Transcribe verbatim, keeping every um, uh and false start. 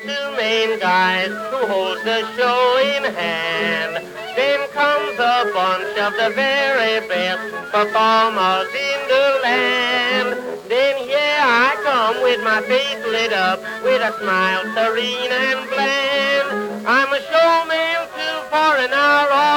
two main guys who hold the show in hand. Then comes a bunch of the very best performers in the land. Then here I come with my face lit up, with a smile serene and bland. I'm a showman too for an hour